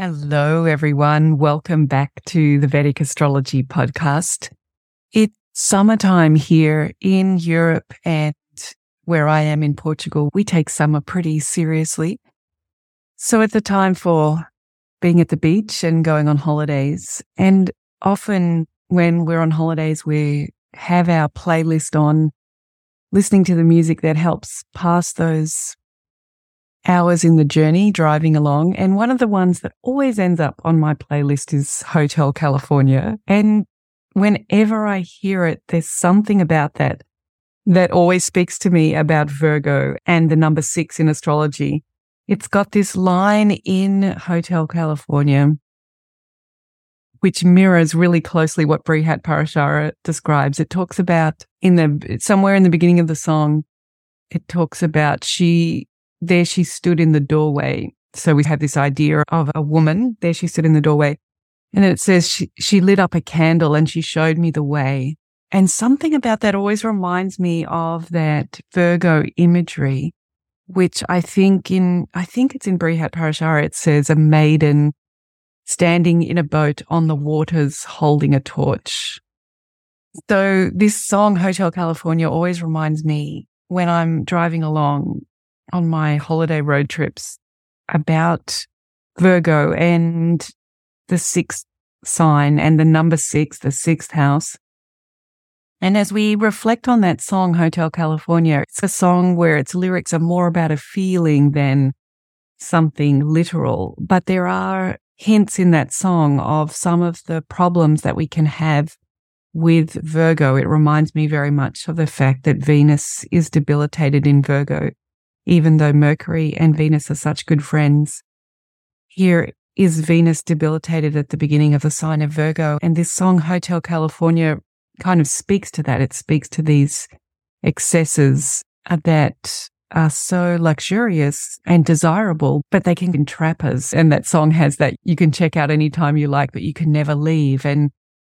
Hello, everyone. Welcome back to the Vedic Astrology Podcast. It's summertime here in Europe, and where I am in Portugal, we take summer pretty seriously. So it's a time for being at the beach and going on holidays. And often when we're on holidays, we have our playlist on, listening to the music that helps pass those hours in the journey, driving along. And one of the ones that always ends up on my playlist is Hotel California. And whenever I hear it, there's something about that always speaks to me about Virgo and the number 6 in astrology. It's got this line in Hotel California, which mirrors really closely what Brihat Parashara describes. It talks about somewhere in the beginning of the song, it talks about she stood in the doorway. So we have this idea of a woman. There she stood in the doorway. And then it says she lit up a candle and she showed me the way. And something about that always reminds me of that Virgo imagery, which I think it's in Brihat Parashara. It says a maiden standing in a boat on the waters holding a torch. So this song, Hotel California, always reminds me when I'm driving along on my holiday road trips about Virgo and the 6th sign and the number 6, the 6th house. And as we reflect on that song, Hotel California, it's a song where its lyrics are more about a feeling than something literal. But there are hints in that song of some of the problems that we can have with Virgo. It reminds me very much of the fact that Venus is debilitated in Virgo. Even though Mercury and Venus are such good friends, here is Venus debilitated at the beginning of the sign of Virgo. And this song, Hotel California, kind of speaks to that. It speaks to these excesses that are so luxurious and desirable, but they can entrap us. And that song has that you can check out anytime you like, but you can never leave. And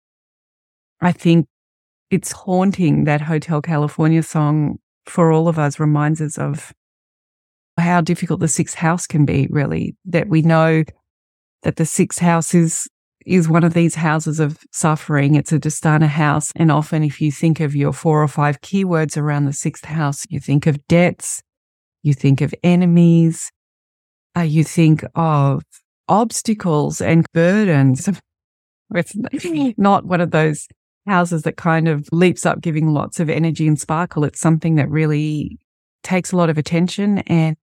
I think it's haunting, that Hotel California song, for all of us, reminds us of how difficult the 6th house can be, really, that we know that the 6th house is one of these houses of suffering. It's a Dastana house. And often if you think of your 4 or 5 keywords around the 6th house, you think of debts, you think of enemies, you think of obstacles and burdens. It's not one of those houses that kind of leaps up giving lots of energy and sparkle. It's something that really takes a lot of attention, and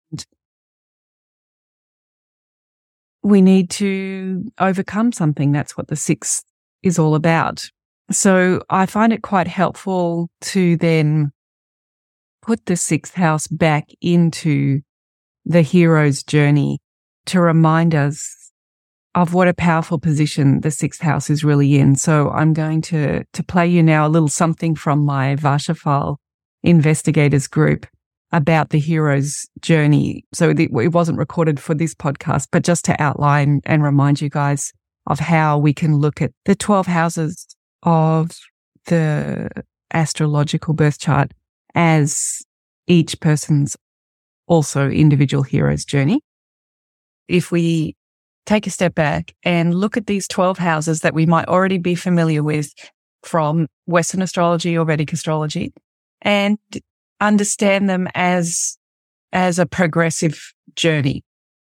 we need to overcome something. That's what the 6th is all about. So I find it quite helpful to then put the 6th house back into the hero's journey to remind us of what a powerful position the 6th house is really in. So I'm going to play you now a little something from my Varshafal Investigators group about the hero's journey. So it wasn't recorded for this podcast, but just to outline and remind you guys of how we can look at the 12 houses of the astrological birth chart as each person's also individual hero's journey. If we take a step back and look at these 12 houses that we might already be familiar with from Western astrology or Vedic astrology, and understand them as a progressive journey.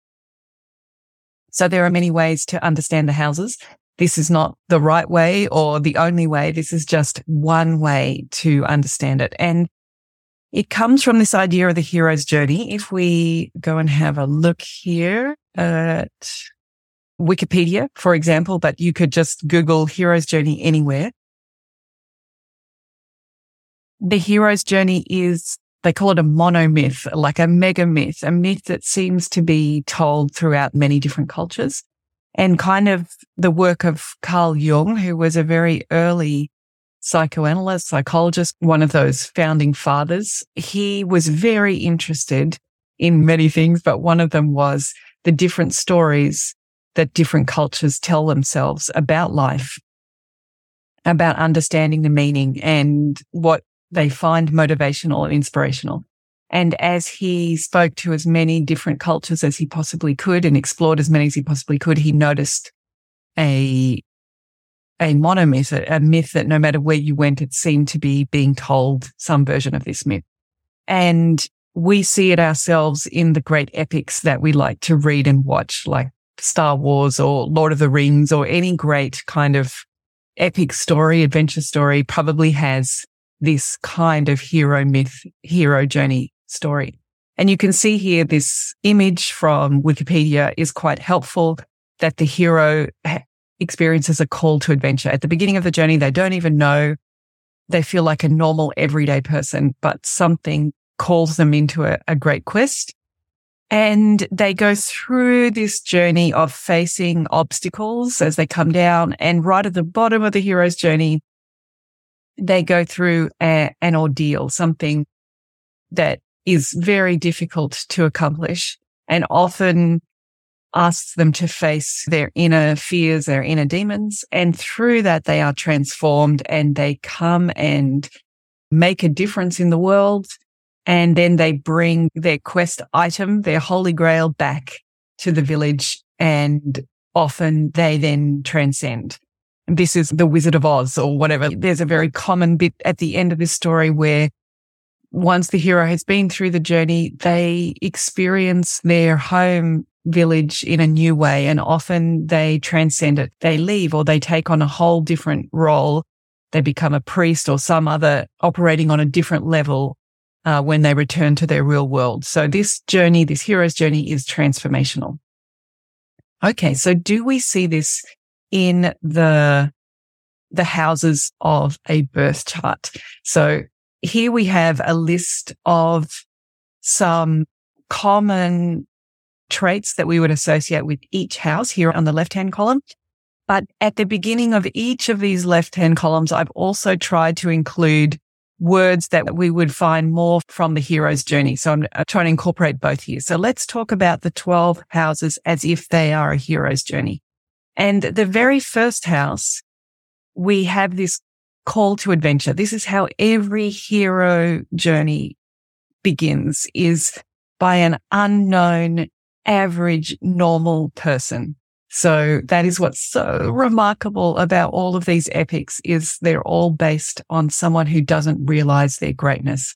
So there are many ways to understand the houses. This is not the right way or the only way. This is just one way to understand it. And it comes from this idea of the hero's journey. If we go and have a look here at Wikipedia, for example, but you could just Google hero's journey anywhere. The hero's journey is, they call it a monomyth, like a mega myth, a myth that seems to be told throughout many different cultures. And kind of the work of Carl Jung, who was a very early psychoanalyst, psychologist, one of those founding fathers. He was very interested in many things, but one of them was the different stories that different cultures tell themselves about life, about understanding the meaning and what they find motivational and inspirational. And as he spoke to as many different cultures as he possibly could and explored as many as he possibly could, he noticed a monomyth, a myth that no matter where you went, it seemed to be being told some version of this myth. And we see it ourselves in the great epics that we like to read and watch, like Star Wars or Lord of the Rings, or any great kind of epic story, adventure story probably has this kind of hero myth, hero journey story. And you can see here this image from Wikipedia is quite helpful, that the hero experiences a call to adventure. At the beginning of the journey, they don't even know. They feel like a normal everyday person, but something calls them into a great quest. And they go through this journey of facing obstacles as they come down. And right at the bottom of the hero's journey, they go through an ordeal, something that is very difficult to accomplish and often asks them to face their inner fears, their inner demons. And through that, they are transformed and they come and make a difference in the world. And then they bring their quest item, their holy grail, back to the village, and often they then transcend. This is the Wizard of Oz or whatever. There's a very common bit at the end of this story where once the hero has been through the journey, they experience their home village in a new way, and often they transcend it. They leave or they take on a whole different role. They become a priest or some other operating on a different level when they return to their real world. So this journey, this hero's journey, is transformational. Okay, so do we see this in the houses of a birth chart? So here we have a list of some common traits that we would associate with each house here on the left-hand column. But at the beginning of each of these left-hand columns, I've also tried to include words that we would find more from the hero's journey. So I'm trying to incorporate both here. So let's talk about the 12 houses as if they are a hero's journey. And the very first house, we have this call to adventure. This is how every hero journey begins, is by an unknown, average, normal person. So that is what's so remarkable about all of these epics, is they're all based on someone who doesn't realize their greatness.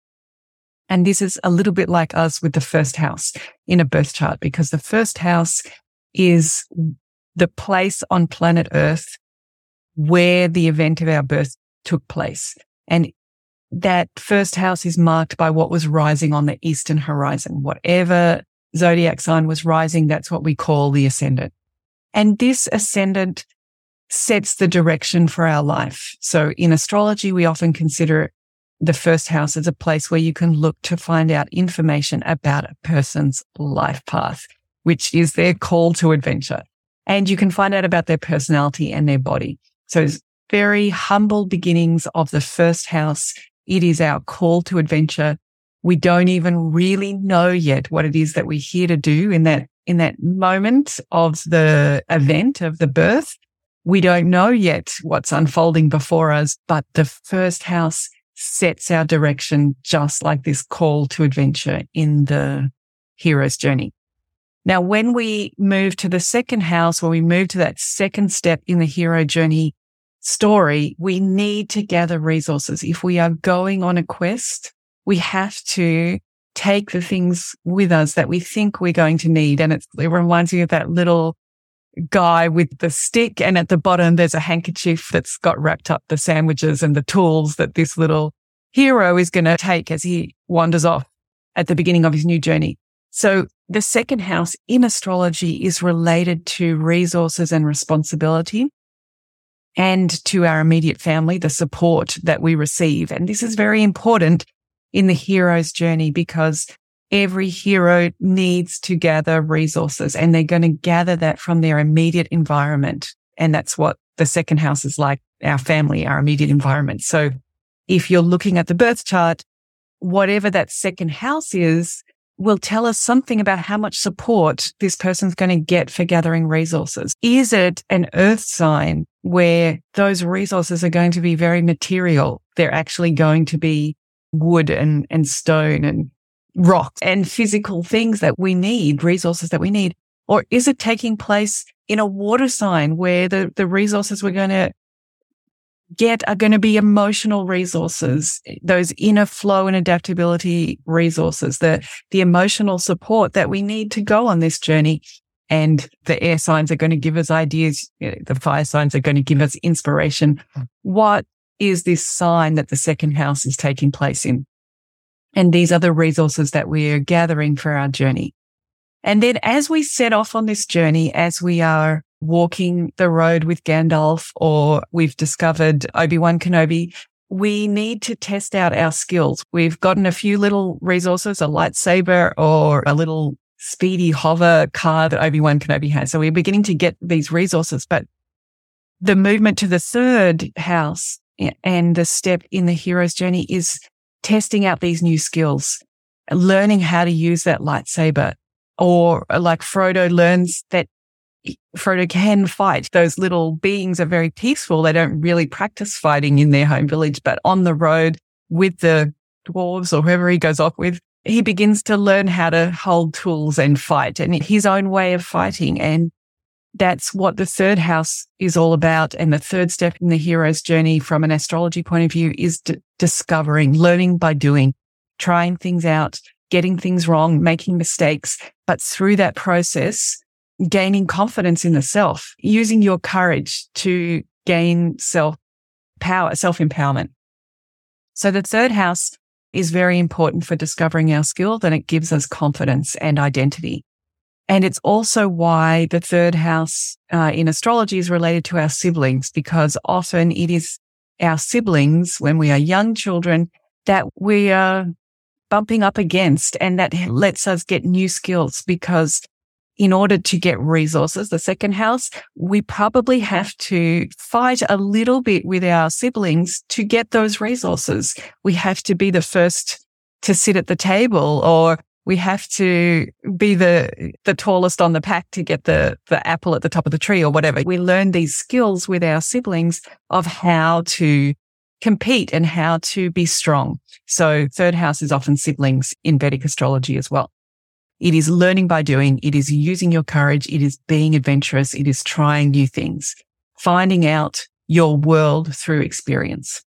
And this is a little bit like us with the first house in a birth chart, because the first house is the place on planet Earth where the event of our birth took place. And that first house is marked by what was rising on the eastern horizon. Whatever zodiac sign was rising, that's what we call the ascendant. And this ascendant sets the direction for our life. So in astrology, we often consider the first house as a place where you can look to find out information about a person's life path, which is their call to adventure. And you can find out about their personality and their body. So it's very humble beginnings of the first house. It is our call to adventure. We don't even really know yet what it is that we're here to do in that moment of the event of the birth. We don't know yet what's unfolding before us, but the first house sets our direction, just like this call to adventure in the hero's journey. Now, when we move to the second house, when we move to that second step in the hero journey story, we need to gather resources. If we are going on a quest, we have to take the things with us that we think we're going to need. And it reminds me of that little guy with the stick, and at the bottom there's a handkerchief that's got wrapped up the sandwiches and the tools that this little hero is going to take as he wanders off at the beginning of his new journey. So the second house in astrology is related to resources and responsibility, and to our immediate family, the support that we receive. And this is very important in the hero's journey, because every hero needs to gather resources, and they're going to gather that from their immediate environment. And that's what the second house is like, our family, our immediate environment. So if you're looking at the birth chart, whatever that second house is will tell us something about how much support this person's going to get for gathering resources. Is it an earth sign where those resources are going to be very material? They're actually going to be wood and stone and rocks and physical things that we need, resources that we need? Or is it taking place in a water sign where the resources we're going to get are going to be emotional resources, those inner flow and adaptability resources, the emotional support that we need to go on this journey? And the air signs are going to give us ideas. The fire signs are going to give us inspiration. What is this sign that the second house is taking place in? And these are the resources that we are gathering for our journey. And then as we set off on this journey, as we are walking the road with Gandalf, or we've discovered Obi-Wan Kenobi, we need to test out our skills. We've gotten a few little resources, a lightsaber or a little speedy hover car that Obi-Wan Kenobi has. So we're beginning to get these resources, but the movement to the third house and the step in the hero's journey is testing out these new skills, learning how to use that lightsaber, or like Frodo learns that Frodo can fight. Those little beings are very peaceful. They don't really practice fighting in their home village, but on the road with the dwarves or whoever he goes off with, he begins to learn how to hold tools and fight and his own way of fighting. And that's what the third house is all about. And the third step in the hero's journey from an astrology point of view is discovering, learning by doing, trying things out, getting things wrong, making mistakes. But through that process, gaining confidence in the self, using your courage to gain self-power, self-empowerment. So the third house is very important for discovering our skills, and it gives us confidence and identity. And it's also why the third house in astrology is related to our siblings, because often it is our siblings when we are young children that we are bumping up against, and that lets us get new skills, because in order to get resources, the second house, we probably have to fight a little bit with our siblings to get those resources. We have to be the first to sit at the table, or we have to be the tallest on the pack to get the apple at the top of the tree or whatever. We learn these skills with our siblings of how to compete and how to be strong. So third house is often siblings in Vedic astrology as well. It is learning by doing. It is using your courage. It is being adventurous. It is trying new things, finding out your world through experience.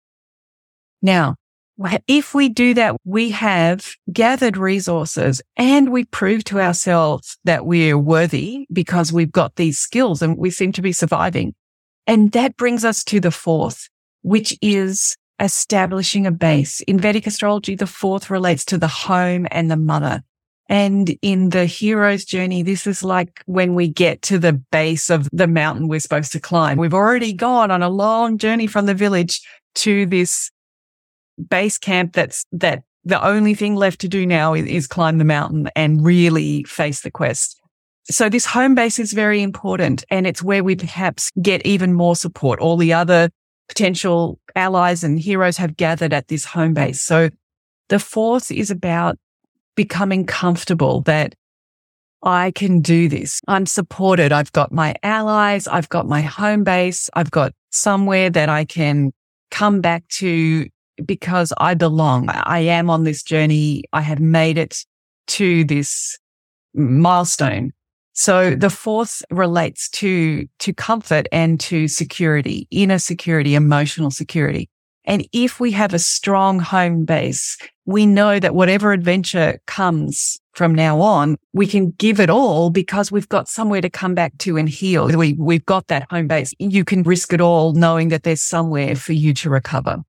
Now, if we do that, we have gathered resources and we prove to ourselves that we're worthy because we've got these skills and we seem to be surviving. And that brings us to the fourth, which is establishing a base. In Vedic astrology, the fourth relates to the home and the mother. And in the hero's journey, this is like when we get to the base of the mountain we're supposed to climb. We've already gone on a long journey from the village to this base camp that the only thing left to do now is climb the mountain and really face the quest. So this home base is very important, and it's where we perhaps get even more support. All the other potential allies and heroes have gathered at this home base. So the fourth is about becoming comfortable that I can do this. I'm supported. I've got my allies. I've got my home base. I've got somewhere that I can come back to because I belong. I am on this journey. I have made it to this milestone. So the fourth relates to comfort and to security, inner security, emotional security. And if we have a strong home base, we know that whatever adventure comes from now on, we can give it all because we've got somewhere to come back to and heal. We've got that home base. You can risk it all knowing that there's somewhere for you to recover.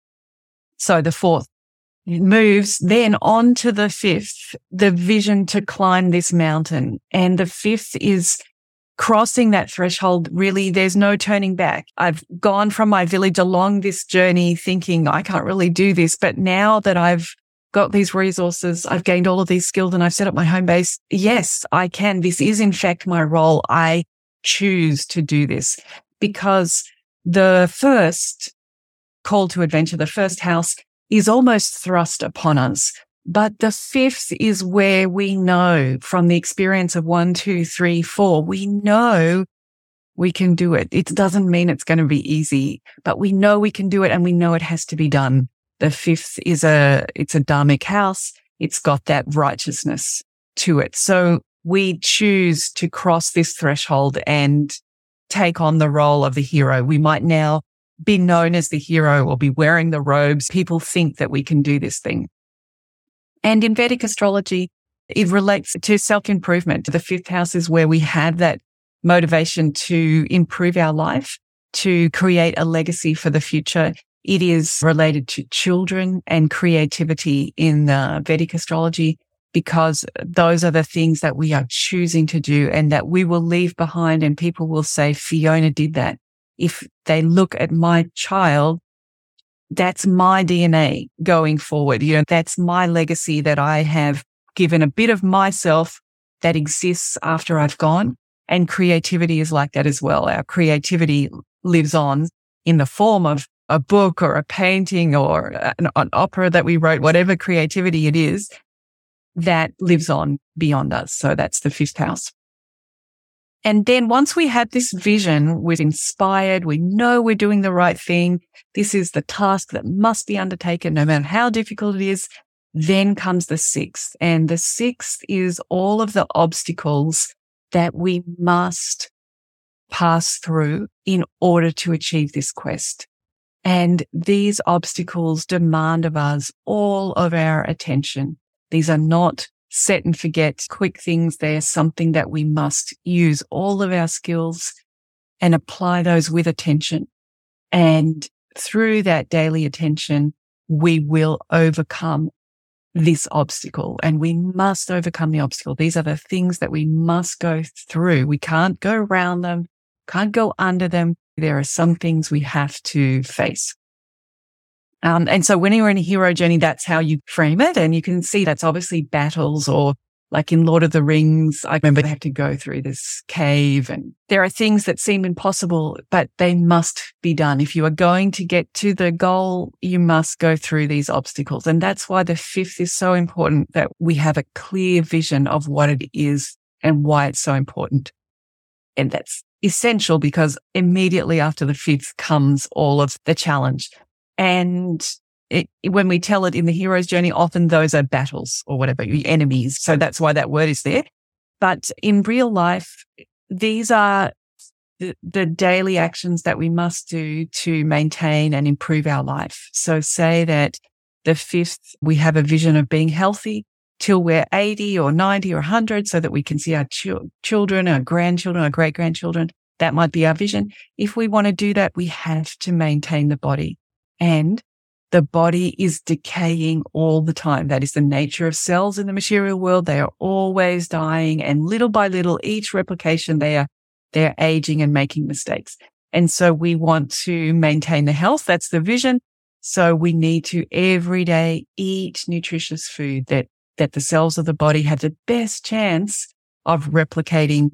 So the fourth moves then on to the fifth, the vision to climb this mountain. And the fifth is crossing that threshold. Really, there's no turning back. I've gone from my village along this journey thinking I can't really do this. But now that I've got these resources, I've gained all of these skills and I've set up my home base. Yes, I can. This is in fact my role. I choose to do this because the first call to adventure, the first house is almost thrust upon us. But the fifth is where we know from the experience of 1, 2, 3, 4, we know we can do it. It doesn't mean it's going to be easy, but we know we can do it and we know it has to be done. The fifth it's a dharmic house. it's got that righteousness to it. So we choose to cross this threshold and take on the role of the hero. We might now be known as the hero or be wearing the robes. People think that we can do this thing. And in Vedic astrology, it relates to self-improvement. The fifth house is where we have that motivation to improve our life, to create a legacy for the future. It is related to children and creativity in Vedic astrology, because those are the things that we are choosing to do and that we will leave behind. And people will say, Fiona did that. If they look at my child, that's my DNA going forward. That's my legacy that I have given a bit of myself that exists after I've gone. And creativity is like that as well. Our creativity lives on in the form of a book or a painting or an opera that we wrote, whatever creativity it is, that lives on beyond us. So that's the fifth house. And then once we have this vision, we're inspired, we know we're doing the right thing, this is the task that must be undertaken no matter how difficult it is, then comes the sixth. And the sixth is all of the obstacles that we must pass through in order to achieve this quest. And these obstacles demand of us all of our attention. These are not set and forget quick things. They're something that we must use all of our skills and apply those with attention. And through that daily attention, we will overcome this obstacle, and we must overcome the obstacle. These are the things that we must go through. We can't go around them, can't go under them. There are some things we have to face. And so when you're in a hero journey, that's how you frame it. And you can see that's obviously battles, or like in Lord of the Rings, I remember they have to go through this cave, and there are things that seem impossible, but they must be done. If you are going to get to the goal, you must go through these obstacles. And that's why the fifth is so important, that we have a clear vision of what it is and why it's so important. And that's essential, because immediately after the fifth comes all of the challenge. And when we tell it in the hero's journey, often those are battles or whatever, enemies. So that's why that word is there. But in real life, these are the daily actions that we must do to maintain and improve our life. So say that the fifth, we have a vision of being healthy till we're 80 or 90 or 100, so that we can see our children, our grandchildren, our great-grandchildren. That might be our vision. If we want to do that, we have to maintain the body. And the body is decaying all the time. That is the nature of cells in the material world. They are always dying, and little by little, each replication, they're aging and making mistakes. And so we want to maintain the health. That's the vision. So we need to every day eat nutritious food that the cells of the body have the best chance of replicating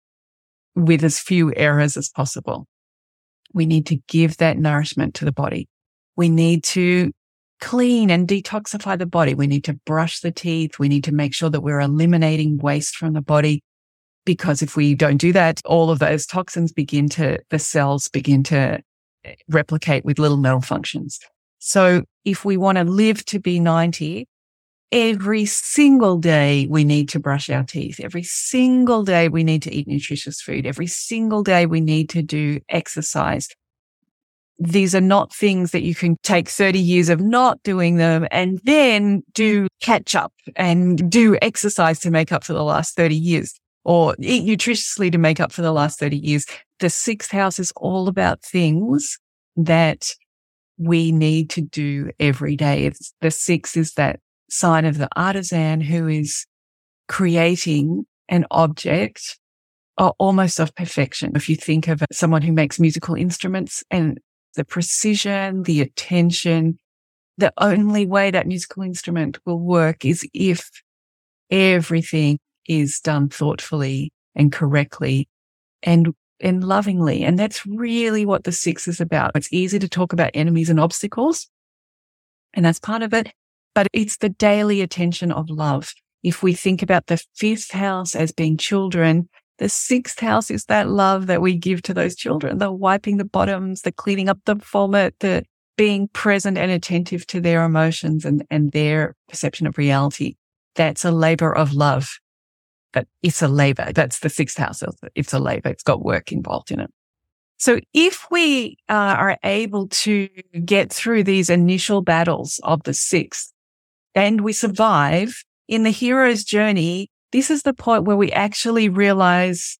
with as few errors as possible. We need to give that nourishment to the body. We need to clean and detoxify the body. We need to brush the teeth. We need to make sure that we're eliminating waste from the body, because if we don't do that, all of those toxins the cells begin to replicate with little malfunctions. So if we want to live to be 90, every single day we need to brush our teeth. Every single day we need to eat nutritious food. Every single day we need to do exercise. These are not things that you can take 30 years of not doing them and then do catch up and do exercise to make up for the last 30 years, or eat nutritiously to make up for the last 30 years. The sixth house is all about things that we need to do every day. The sixth is that sign of the artisan who is creating an object almost of perfection. If you think of someone who makes musical instruments, and the precision, the attention, the only way that musical instrument will work is if everything is done thoughtfully and correctly and lovingly. And that's really what the six is about. It's easy to talk about enemies and obstacles, and that's part of it, but it's the daily attention of love. If we think about the fifth house as being children, the sixth house is that love that we give to those children, the wiping the bottoms, the cleaning up the vomit, the being present and attentive to their emotions and their perception of reality. that's a labor of love. But it's a labor. That's the sixth house. It's a labor. It's got work involved in it. So if we are able to get through these initial battles of the sixth and we survive in the hero's journey, this is the point where we actually realize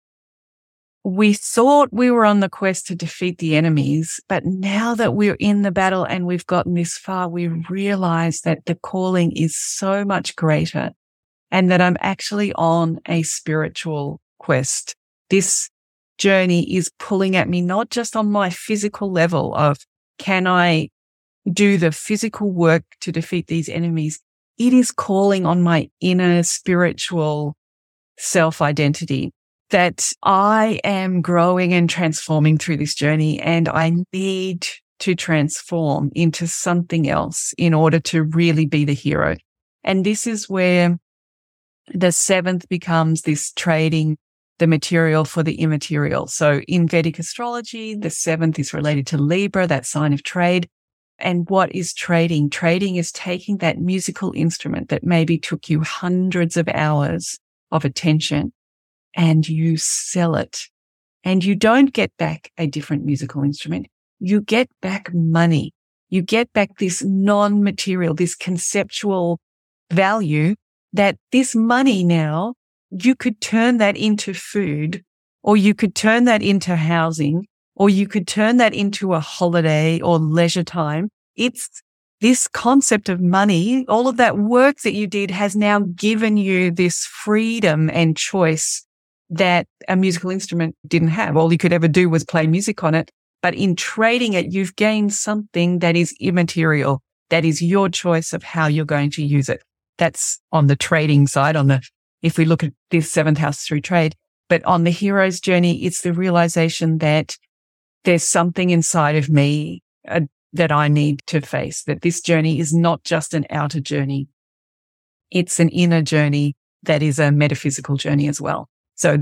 we thought we were on the quest to defeat the enemies, but now that we're in the battle and we've gotten this far, we realize that the calling is so much greater and that I'm actually on a spiritual quest. This journey is pulling at me, not just on my physical level of can I do the physical work to defeat these enemies? It is calling on my inner spiritual self-identity that I am growing and transforming through this journey, and I need to transform into something else in order to really be the hero. And this is where the seventh becomes this trading the material for the immaterial. So in Vedic astrology, the seventh is related to Libra, that sign of trade. And what is trading? Trading is taking that musical instrument that maybe took you hundreds of hours of attention and you sell it. And you don't get back a different musical instrument. You get back money. You get back this non-material, this conceptual value that this money now, you could turn that into food, or you could turn that into housing, or you could turn that into a holiday or leisure time. It's this concept of money. All of that work that you did has now given you this freedom and choice that a musical instrument didn't have. All you could ever do was play music on it. But in trading it, you've gained something that is immaterial. That is your choice of how you're going to use it. That's on the trading side, if we look at this seventh house through trade. But on the hero's journey, it's the realization that there's something inside of me that I need to face, that this journey is not just an outer journey. It's an inner journey that is a metaphysical journey as well. So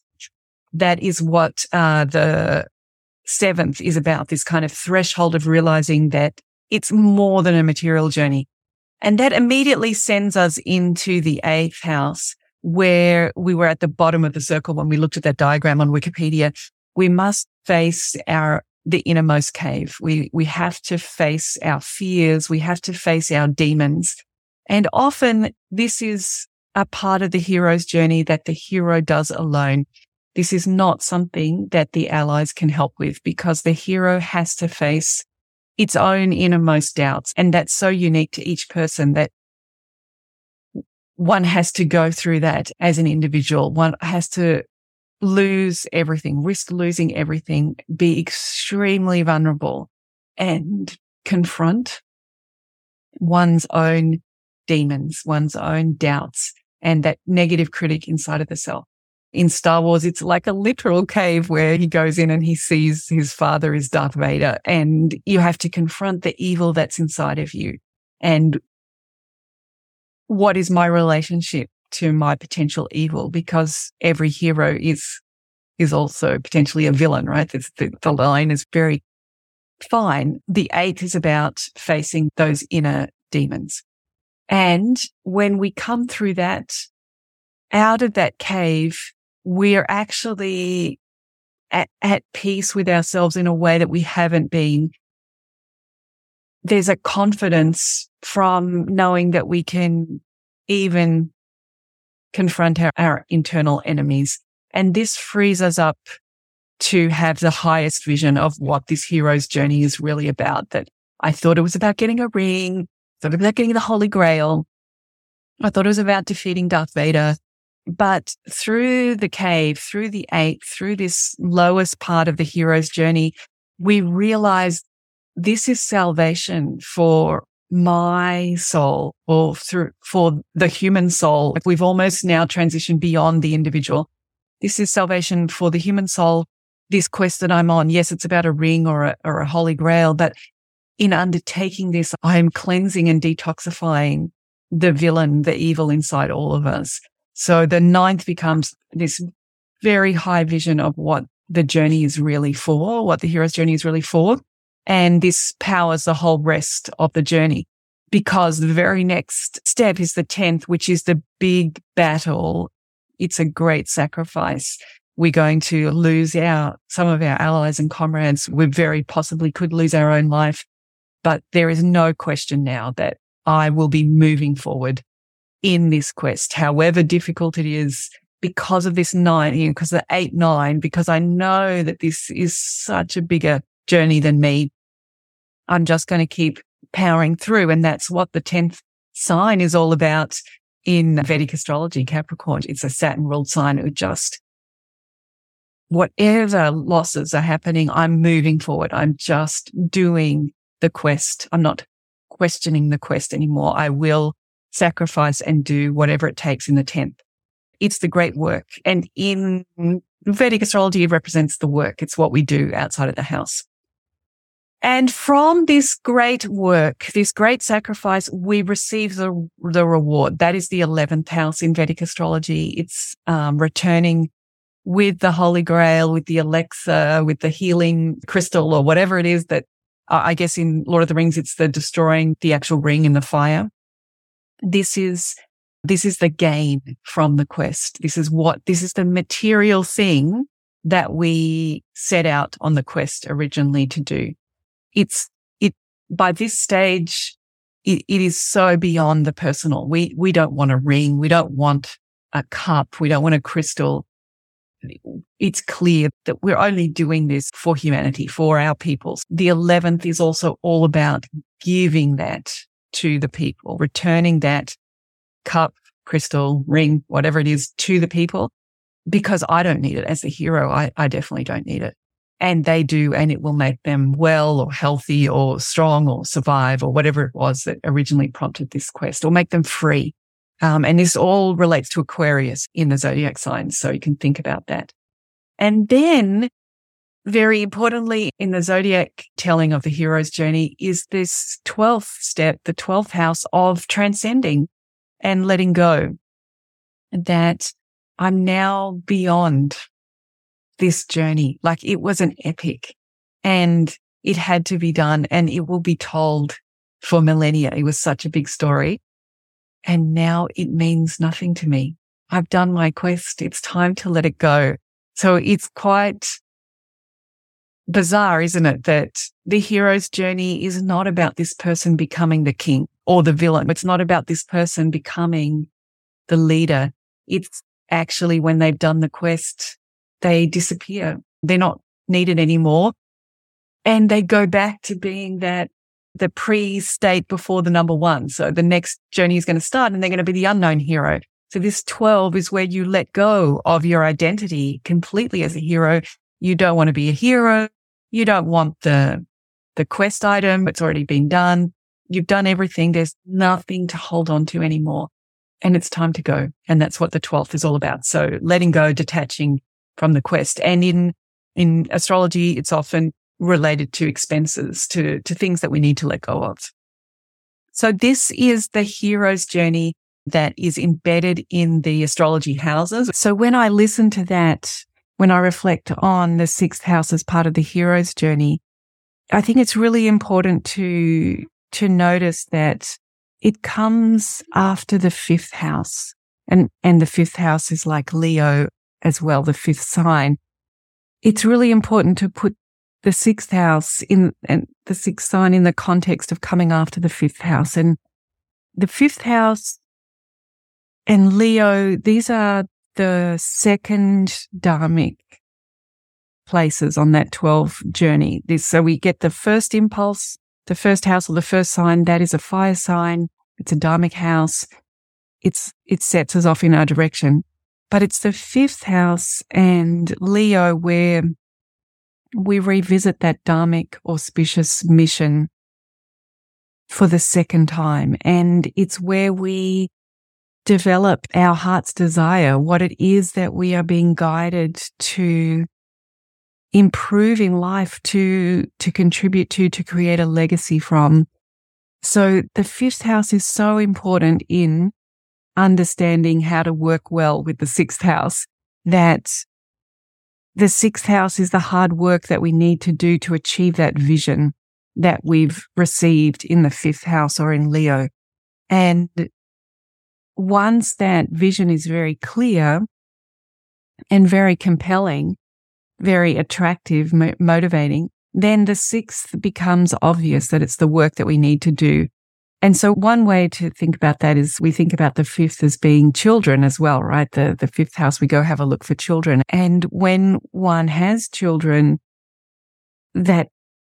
that is what the seventh is about, this kind of threshold of realizing that it's more than a material journey. And that immediately sends us into the eighth house, where we were at the bottom of the circle when we looked at that diagram on Wikipedia. We must face the innermost cave. We have to face our fears. We have to face our demons. And often this is a part of the hero's journey that the hero does alone. This is not something that the allies can help with, because the hero has to face its own innermost doubts. And that's so unique to each person that one has to go through that as an individual. One has to lose everything, risk losing everything, be extremely vulnerable and confront one's own demons, one's own doubts, and that negative critic inside of the self. In Star Wars, it's like a literal cave where he goes in and he sees his father is Darth Vader, and you have to confront the evil that's inside of you. And what is my relationship to my potential evil? Because every hero is also potentially a villain, right? The line is very fine. The eighth is about facing those inner demons. And when we come through that, out of that cave, we're actually at peace with ourselves in a way that we haven't been. There's a confidence from knowing that we can even confront our internal enemies. And this frees us up to have the highest vision of what this hero's journey is really about. That I thought it was about getting a ring, thought it was about getting the Holy Grail. I thought it was about defeating Darth Vader. But through the cave, through the eighth, through this lowest part of the hero's journey, we realize this is salvation for my soul, or for the human soul. We've almost now transitioned beyond the individual. This is salvation for the human soul. This quest that I'm on, yes, it's about a ring or a Holy Grail, but in undertaking this, I am cleansing and detoxifying the villain, the evil inside all of us. So the ninth becomes this very high vision of what the journey is really for, what the hero's journey is really for. And this powers the whole rest of the journey, because the very next step is the 10th, which is the big battle. It's a great sacrifice. We're going to lose some of our allies and comrades. We very possibly could lose our own life, but there is no question now that I will be moving forward in this quest, however difficult it is, because of this 9, because the 8-9, because I know that this is such a bigger journey than me. I'm just going to keep powering through. And that's what the 10th sign is all about in Vedic astrology, Capricorn. It's a Saturn ruled sign. It just, whatever losses are happening, I'm moving forward. I'm just doing the quest. I'm not questioning the quest anymore. I will sacrifice and do whatever it takes in the 10th. It's the great work. And in Vedic astrology, it represents the work. It's what we do outside of the house. And from this great work, this great sacrifice, we receive the reward. That is the 11th house in Vedic astrology. It's returning with the Holy Grail, with the Alexa, with the healing crystal, or whatever it is that, I guess in Lord of the Rings, it's the destroying the actual ring in the fire. This is the gain from the quest. This is the material thing that we set out on the quest originally to do. By this stage, it is so beyond the personal. We don't want a ring. We don't want a cup. We don't want a crystal. It's clear that we're only doing this for humanity, for our peoples. The 11th is also all about giving that to the people, returning that cup, crystal, ring, whatever it is, to the people, because I don't need it as a hero. I definitely don't need it. And they do, and it will make them well or healthy or strong or survive or whatever it was that originally prompted this quest, or make them free. And this all relates to Aquarius in the zodiac signs, so you can think about that. And then, very importantly, in the zodiac telling of the hero's journey is this 12th step, the 12th house of transcending and letting go. That I'm now beyond this journey. Like, it was an epic and it had to be done, and it will be told for millennia. It was such a big story. And now it means nothing to me. I've done my quest. It's time to let it go. So it's quite bizarre, isn't it, that the hero's journey is not about this person becoming the king or the villain. It's not about this person becoming the leader. It's actually, when they've done the quest, they disappear. They're not needed anymore. And they go back to being the pre-state before the number 1. So the next journey is going to start, and they're going to be the unknown hero. So this 12 is where you let go of your identity completely as a hero. You don't want to be a hero. You don't want the quest item. It's already been done. You've done everything. There's nothing to hold on to anymore. And it's time to go. And that's what the 12th is all about. So letting go, detaching from the quest. And in astrology, it's often related to expenses, to things that we need to let go of. So this is the hero's journey that is embedded in the astrology houses. So when I listen to that, when I reflect on the 6th house as part of the hero's journey, I think it's really important to notice that it comes after the 5th house. And the 5th house is like Leo as well, the 5th sign. It's really important to put the 6th house and the 6th sign in the context of coming after the 5th house. And the 5th house and Leo, these are the second dharmic places on that 12 journey. So we get the first impulse, the first house or the first sign, that is a fire sign. It's a dharmic house. It sets us off in our direction. But it's the 5th house and Leo where we revisit that dharmic auspicious mission for the second time. And it's where we develop our heart's desire, what it is that we are being guided to improve in life, to contribute to create a legacy from. So the 5th house is so important in understanding how to work well with the 6th house, that the 6th house is the hard work that we need to do to achieve that vision. that we've received in the fifth house or in Leo. And once that vision is very clear and very compelling, very attractive, motivating, then the sixth becomes obvious that it's the work that we need to do. And so one way to think about that is we think about the fifth as being children as well, right? The fifth house, we go have a look for children. And when one has children, that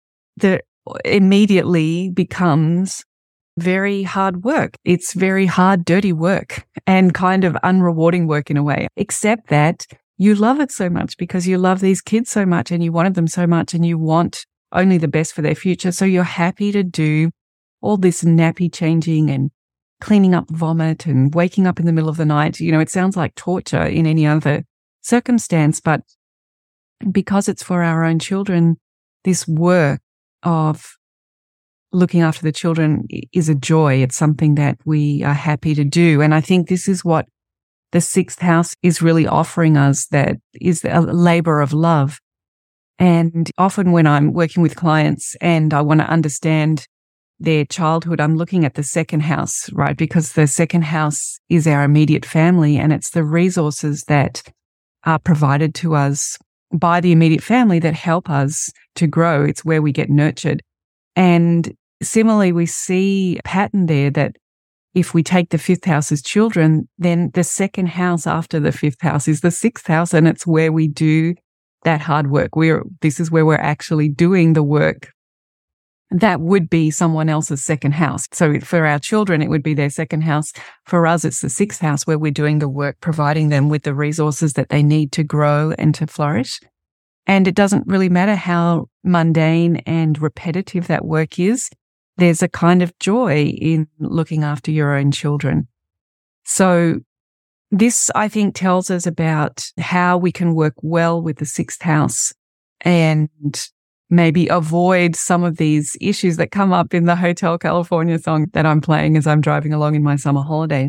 immediately becomes very hard work. It's very hard, dirty work and kind of unrewarding work in a way, except that you love it so much because you love these kids so much and you wanted them so much and you want only the best for their future. So you're happy to do all this nappy changing and cleaning up vomit and waking up in the middle of the night. You know, it sounds like torture in any other circumstance, but because it's for our own children, this work of looking after the children is a joy. It's something that we are happy to do. And I think this is what the sixth house is really offering us, that is a labor of love. And often when I'm working with clients and I want to understand their childhood, I'm looking at the second house, right? Because the second house is our immediate family and it's the resources that are provided to us by the immediate family that help us to grow. It's where we get nurtured. And similarly, we see a pattern there that if we take the fifth house as children, then the second house after the fifth house is the sixth house, and it's where we do that hard work. This is where we're actually doing the work that would be someone else's second house. So for our children, it would be their second house. For us, it's the sixth house where we're doing the work, providing them with the resources that they need to grow and to flourish. And it doesn't really matter how mundane and repetitive that work is. There's a kind of joy in looking after your own children. So this, I think, tells us about how we can work well with the sixth house and maybe avoid some of these issues that come up in the Hotel California song that I'm playing as I'm driving along in my summer holiday.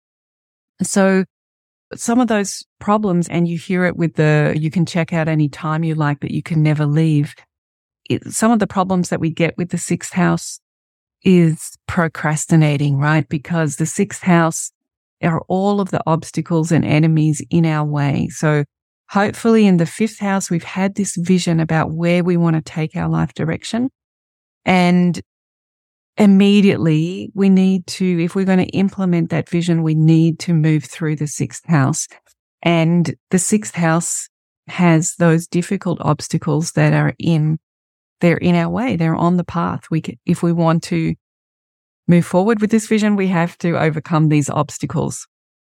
So some of those problems, and you hear it with you can check out any time you like, but you can never leave. Some of the problems that we get with the sixth house is procrastinating, right? Because the sixth house are all of the obstacles and enemies in our way. So hopefully in the fifth house, we've had this vision about where we want to take our life direction. And immediately we need to, if we're going to implement that vision, we need to move through the sixth house. And the sixth house has those difficult obstacles that they're in our way. They're on the path. If we want to move forward with this vision, we have to overcome these obstacles.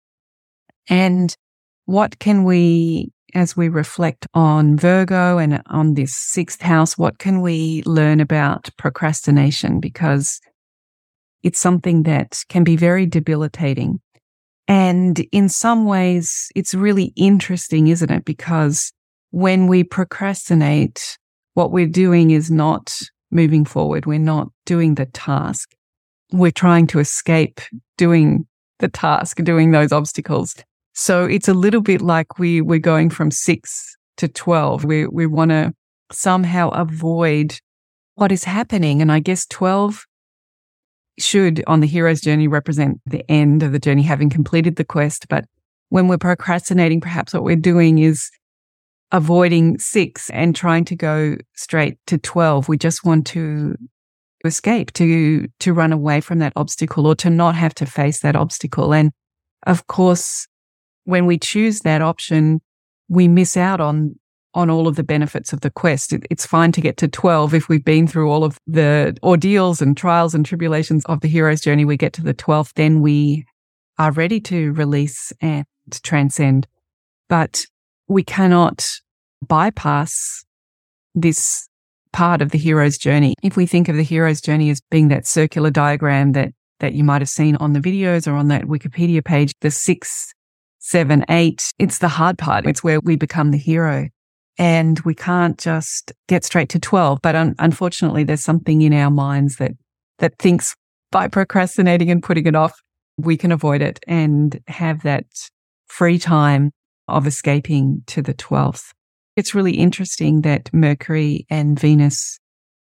And what can we, as we reflect on Virgo and on this sixth house, what can we learn about procrastination? Because it's something that can be very debilitating. And in some ways, it's really interesting, isn't it? Because when we procrastinate, what we're doing is not moving forward. We're not doing the task. We're trying to escape doing the task, doing those obstacles. So it's a little bit like we're going from 6 to 12. We want to somehow avoid what is happening. And I guess 12 should, on the hero's journey, represent the end of the journey, having completed the quest. But when we're procrastinating, perhaps what we're doing is avoiding 6 and trying to go straight to 12. We just want to escape, to run away from that obstacle or to not have to face that obstacle. And of course, when we choose that option, we miss out on all of the benefits of the quest. It's fine to get to 12 if we've been through all of the ordeals and trials and tribulations of the hero's journey. We get to the 12th, then we are ready to release and transcend. But we cannot bypass this part of the hero's journey. If we think of the hero's journey as being that circular diagram that you might have seen on the videos or on that Wikipedia page, the 6, 7, 8, it's the hard part. It's where we become the hero. And we can't just get straight to 12. But unfortunately, there's something in our minds that thinks by procrastinating and putting it off, we can avoid it and have that free time of escaping to the 12th. It's really interesting that Mercury and Venus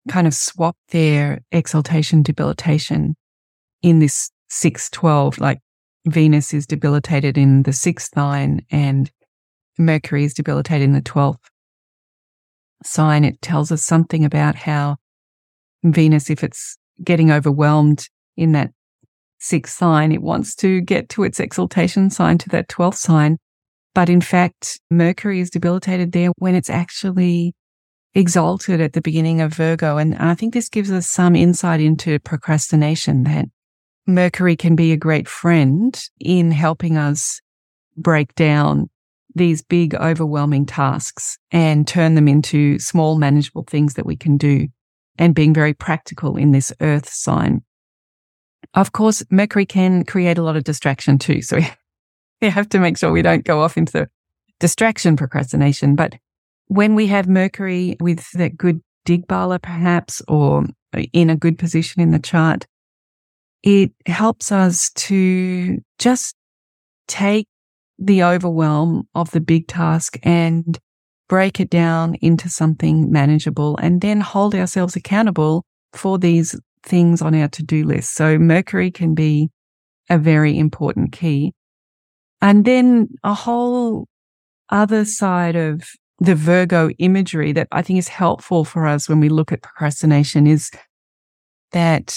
kind of swap their exaltation debilitation in this 6-12, like Venus is debilitated in the 6th sign and Mercury is debilitated in the 12th sign. It tells us something about how Venus, if it's getting overwhelmed in that 6th sign, it wants to get to its exaltation sign, to that 12th sign. But in fact, Mercury is debilitated there when it's actually exalted at the beginning of Virgo. And I think this gives us some insight into procrastination, that Mercury can be a great friend in helping us break down these big, overwhelming tasks and turn them into small, manageable things that we can do, and being very practical in this Earth sign. Of course, Mercury can create a lot of distraction too. So we have to make sure we don't go off into distraction procrastination. But when we have Mercury with that good Digbala perhaps, or in a good position in the chart, it helps us to just take the overwhelm of the big task and break it down into something manageable, and then hold ourselves accountable for these things on our to-do list. So Mercury can be a very important key. And then a whole other side of the Virgo imagery that I think is helpful for us when we look at procrastination is that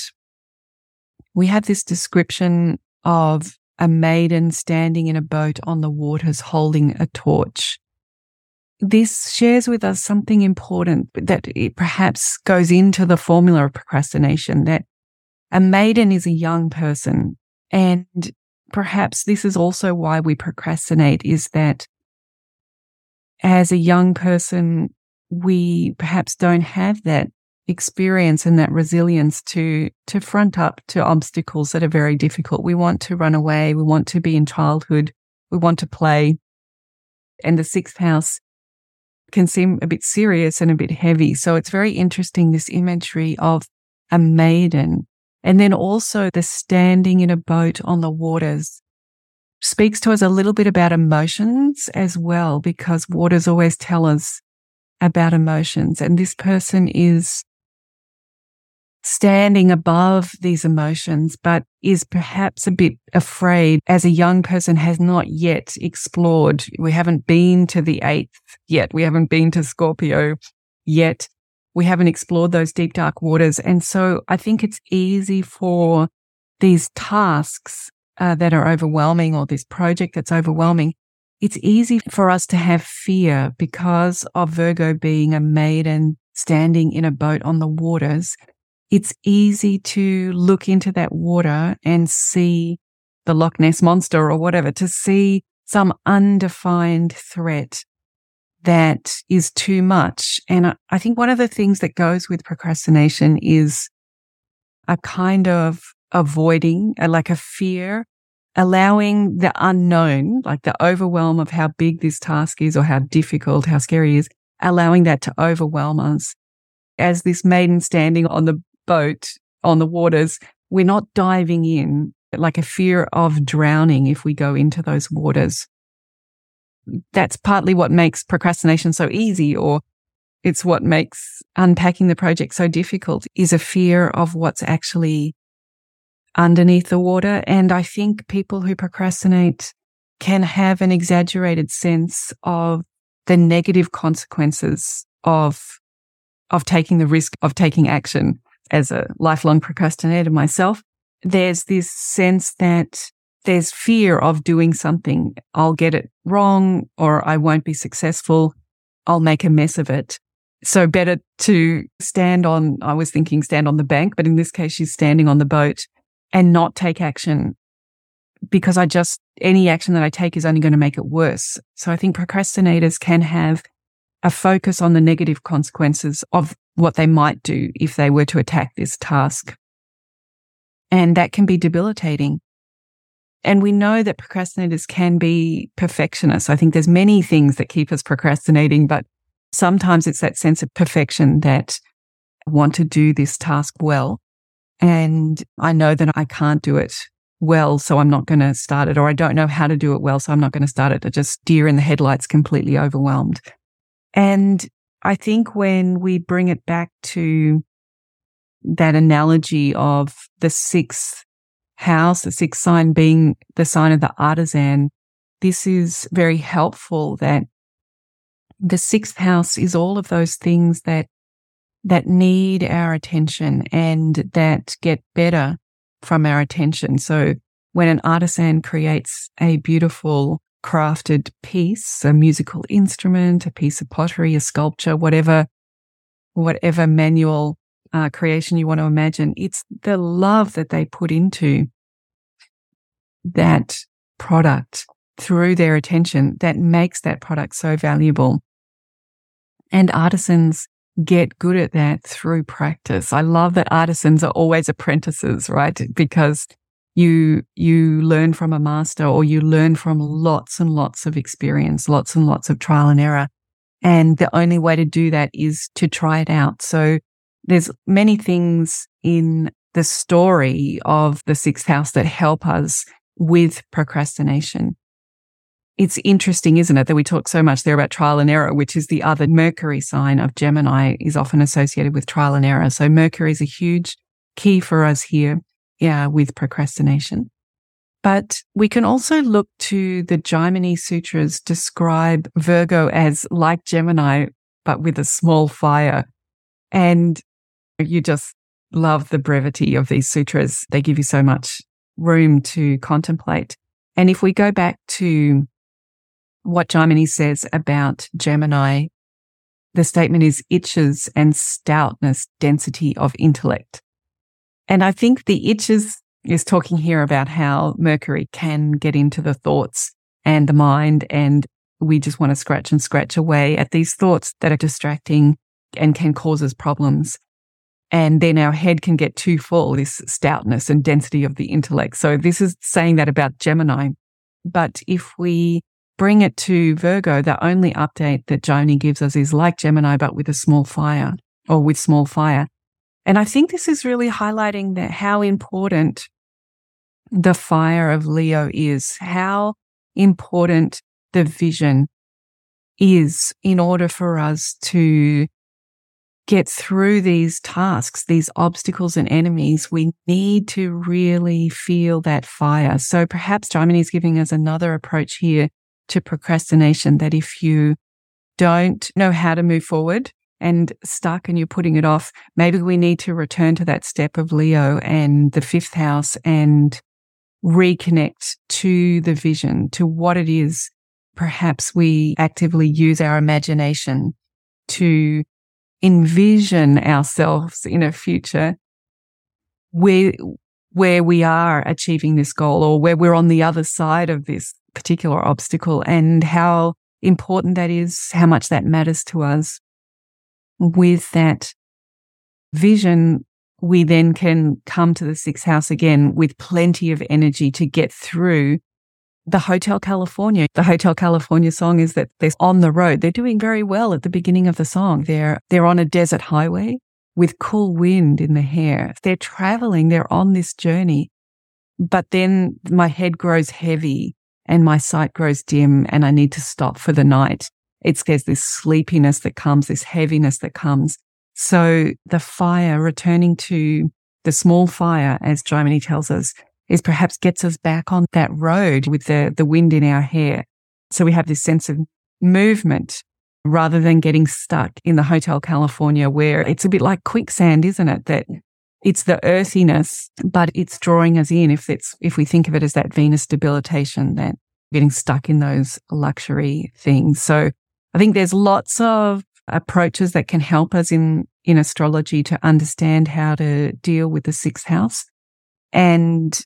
we have this description of a maiden standing in a boat on the waters holding a torch. This shares with us something important that it perhaps goes into the formula of procrastination, that a maiden is a young person. And perhaps this is also why we procrastinate, is that as a young person, we perhaps don't have that experience and that resilience to front up to obstacles that are very difficult. We want to run away. We want to be in childhood. We want to play. And the 6th house can seem a bit serious and a bit heavy. So it's very interesting, this imagery of a maiden. And then also the standing in a boat on the waters speaks to us a little bit about emotions as well, because waters always tell us about emotions. And this person is standing above these emotions, but is perhaps a bit afraid, as a young person has not yet explored. We haven't been to the 8th yet. We haven't been to Scorpio yet. We haven't explored those deep, dark waters. And so I think it's easy for these tasks that are overwhelming, or this project that's overwhelming, it's easy for us to have fear because of Virgo being a maiden standing in a boat on the waters. It's easy to look into that water and see the Loch Ness Monster or whatever, to see some undefined threat that is too much. And I think one of the things that goes with procrastination is a kind of avoiding, like a fear, allowing the unknown, like the overwhelm of how big this task is or how difficult, how scary it is, allowing that to overwhelm us. As this maiden standing on the boat on the waters, we're not diving in, like a fear of drowning if we go into those waters. That's partly what makes procrastination so easy, or it's what makes unpacking the project so difficult, is a fear of what's actually underneath the water. And I think people who procrastinate can have an exaggerated sense of the negative consequences of taking the risk of taking action. As a lifelong procrastinator myself, there's this sense that there's fear of doing something. I'll get it wrong, or I won't be successful. I'll make a mess of it. So better to stand on the bank, but in this case, she's standing on the boat and not take action, because any action that I take is only going to make it worse. So I think procrastinators can have a focus on the negative consequences of what they might do if they were to attack this task. And that can be debilitating. And we know that procrastinators can be perfectionists. I think there's many things that keep us procrastinating, but sometimes it's that sense of perfection that I want to do this task well. And I know that I can't do it well, so I'm not going to start it, or I don't know how to do it well, so I'm not going to start it. I just deer in the headlights, completely overwhelmed. And I think when we bring it back to that analogy of the sixth house, the sixth sign being the sign of the artisan, this is very helpful, that the sixth house is all of those things that need our attention and that get better from our attention. So when an artisan creates a beautiful crafted piece, a musical instrument, a piece of pottery, a sculpture, whatever manual creation you want to imagine, it's the love that they put into that product through their attention that makes that product so valuable. And artisans get good at that through practice. I love that artisans are always apprentices, right? Because you learn from a master, or you learn from lots and lots of experience, lots and lots of trial and error. And the only way to do that is to try it out. So there's many things in the story of the sixth house that help us with procrastination. It's interesting, isn't it, that we talk so much there about trial and error, which is the other Mercury sign of Gemini is often associated with trial and error. So Mercury is a huge key for us here, with procrastination. But we can also look to the Jaimini Sutras describe Virgo as like Gemini, but with a small fire. And you just love the brevity of these sutras. They give you so much room to contemplate. And if we go back to what Jaimini says about Gemini, the statement is itches and stoutness, density of intellect. And I think the itches is talking here about how Mercury can get into the thoughts and the mind, and we just want to scratch away at these thoughts that are distracting and can cause us problems. And then our head can get too full, this stoutness and density of the intellect. So this is saying that about Gemini. But if we bring it to Virgo, the only update that Jaimini gives us is like Gemini, but with a small fire, or with small fire. And I think this is really highlighting that how important the fire of Leo is, how important the vision is in order for us to get through these tasks, these obstacles and enemies. We need to really feel that fire. So perhaps Jaimini is giving us another approach here to procrastination, that if you don't know how to move forward and stuck and you're putting it off, maybe we need to return to that step of Leo and the fifth house and reconnect to the vision, to what it is. Perhaps we actively use our imagination to envision ourselves in a future where we are achieving this goal, or where we're on the other side of this particular obstacle, and how important that is, how much that matters to us. With that vision, we then can come to the sixth house again with plenty of energy to get through the Hotel California. The Hotel California song is that they're on the road. They're doing very well at the beginning of the song. They're on a desert highway with cool wind in the hair. They're traveling. They're on this journey. But then my head grows heavy and my sight grows dim, and I need to stop for the night. There's this sleepiness that comes, this heaviness that comes. So the fire, returning to the small fire, as Jaimini tells us, is perhaps gets us back on that road with the wind in our hair. So we have this sense of movement rather than getting stuck in the Hotel California, where it's a bit like quicksand, isn't it? That it's the earthiness, but it's drawing us in. If we think of it as that Venus debilitation, that getting stuck in those luxury things. So I think there's lots of approaches that can help us in astrology to understand how to deal with the sixth house. And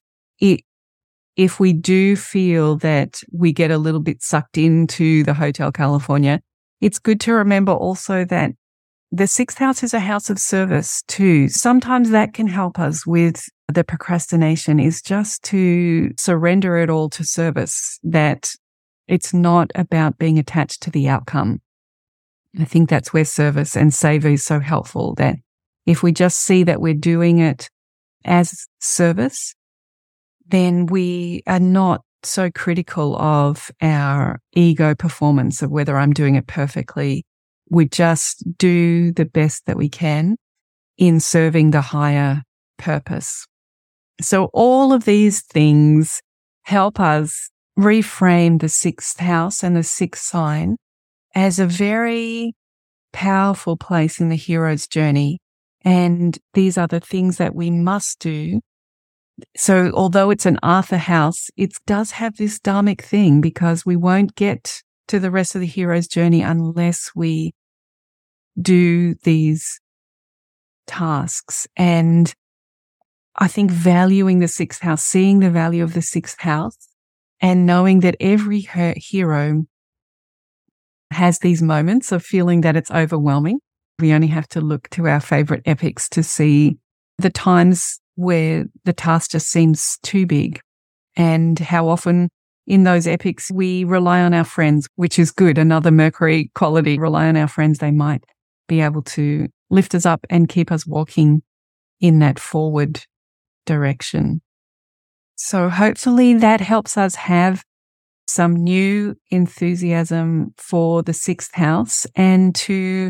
if we do feel that we get a little bit sucked into the Hotel California, it's good to remember also that the sixth house is a house of service too. Sometimes that can help us with the procrastination, is just to surrender it all to service, that it's not about being attached to the outcome. I think that's where service and savor is so helpful, that if we just see that we're doing it as service, then we are not so critical of our ego performance of whether I'm doing it perfectly. We just do the best that we can in serving the higher purpose. So all of these things help us reframe the sixth house and the sixth sign as a very powerful place in the hero's journey. And these are the things that we must do. So although it's an Arthur house, it does have this dharmic thing, because we won't get to the rest of the hero's journey unless we do these tasks. And I think valuing the sixth house, seeing the value of the sixth house, and knowing that every hero has these moments of feeling that it's overwhelming. We only have to look to our favorite epics to see the times where the task just seems too big, and how often in those epics we rely on our friends, which is good. Another Mercury quality, rely on our friends. They might be able to lift us up and keep us walking in that forward direction. So hopefully that helps us have some new enthusiasm for the sixth house, and to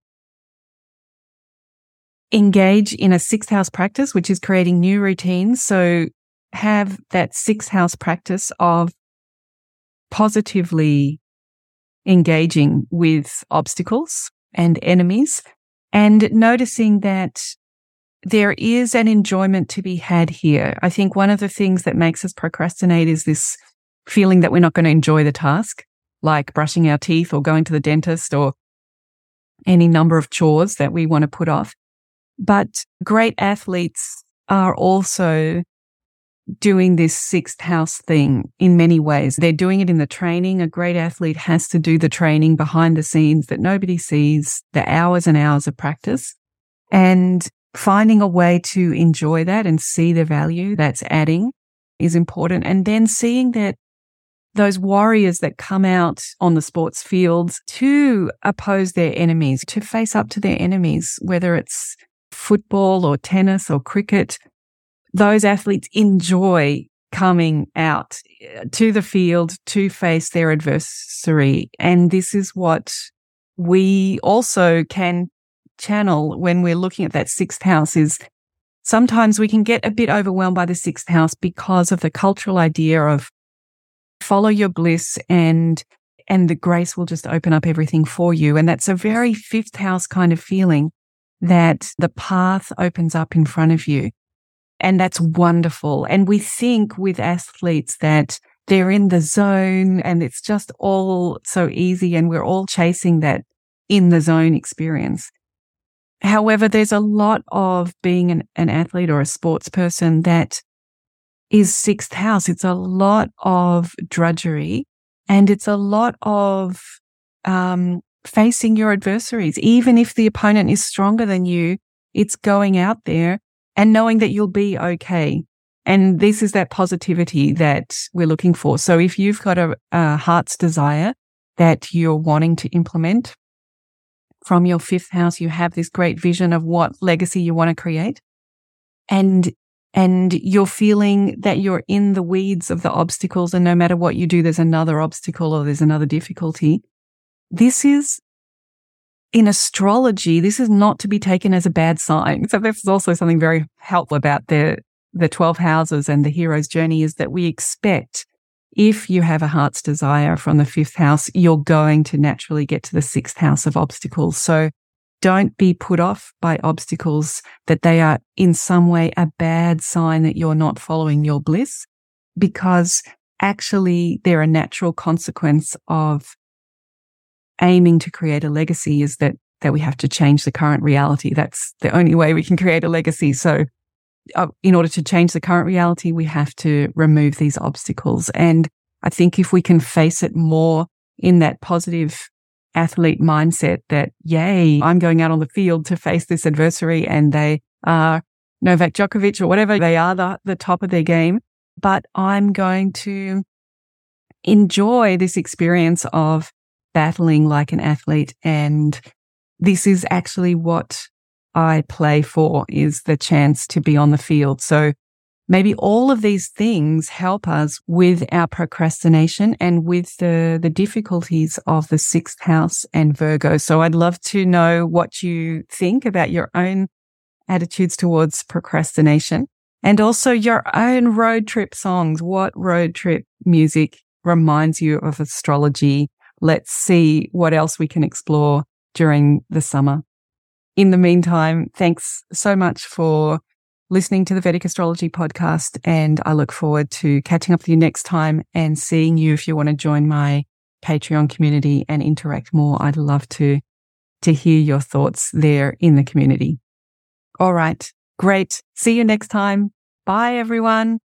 engage in a sixth house practice, which is creating new routines. So have that sixth house practice of positively engaging with obstacles and enemies, and noticing that there is an enjoyment to be had here. I think one of the things that makes us procrastinate is this feeling that we're not going to enjoy the task, like brushing our teeth or going to the dentist or any number of chores that we want to put off. But great athletes are also doing this sixth house thing in many ways. They're doing it in the training. A great athlete has to do the training behind the scenes that nobody sees, the hours and hours of practice, and finding a way to enjoy that and see the value that's adding is important. And then seeing that those warriors that come out on the sports fields to oppose their enemies, to face up to their enemies, whether it's football or tennis or cricket, those athletes enjoy coming out to the field to face their adversary. And this is what we also can channel when we're looking at that sixth house. Is sometimes we can get a bit overwhelmed by the sixth house because of the cultural idea of follow your bliss and the grace will just open up everything for you. And that's a very fifth house kind of feeling, that the path opens up in front of you. And that's wonderful. And we think with athletes that they're in the zone and it's just all so easy, and we're all chasing that in the zone experience. However, there's a lot of being an athlete or a sports person that is sixth house. It's a lot of drudgery, and it's a lot of facing your adversaries. Even if the opponent is stronger than you, it's going out there and knowing that you'll be okay. And this is that positivity that we're looking for. So if you've got a heart's desire that you're wanting to implement from your fifth house, you have this great vision of what legacy you want to create, and you're feeling that you're in the weeds of the obstacles, and no matter what you do, there's another obstacle or there's another difficulty. This is, in astrology, this is not to be taken as a bad sign. So this is also something very helpful about the 12 houses and the hero's journey, is that we expect, if you have a heart's desire from the fifth house, you're going to naturally get to the sixth house of obstacles. So don't be put off by obstacles, that they are in some way a bad sign that you're not following your bliss, because actually they're a natural consequence of aiming to create a legacy, is that we have to change the current reality. That's the only way we can create a legacy. So in order to change the current reality, we have to remove these obstacles. And I think if we can face it more in that positive athlete mindset, that, yay, I'm going out on the field to face this adversary, and they are Novak Djokovic or whatever, they are the top of their game, but I'm going to enjoy this experience of battling like an athlete. And this is actually what I play for, is the chance to be on the field. So maybe all of these things help us with our procrastination and with the difficulties of the sixth house and Virgo. So I'd love to know what you think about your own attitudes towards procrastination, and also your own road trip songs. What road trip music reminds you of astrology? Let's see what else we can explore during the summer. In the meantime, thanks so much for listening to the Vedic Astrology Podcast, and I look forward to catching up with you next time and seeing you if you want to join my Patreon community and interact more. I'd love to hear your thoughts there in the community. All right, great. See you next time. Bye, everyone.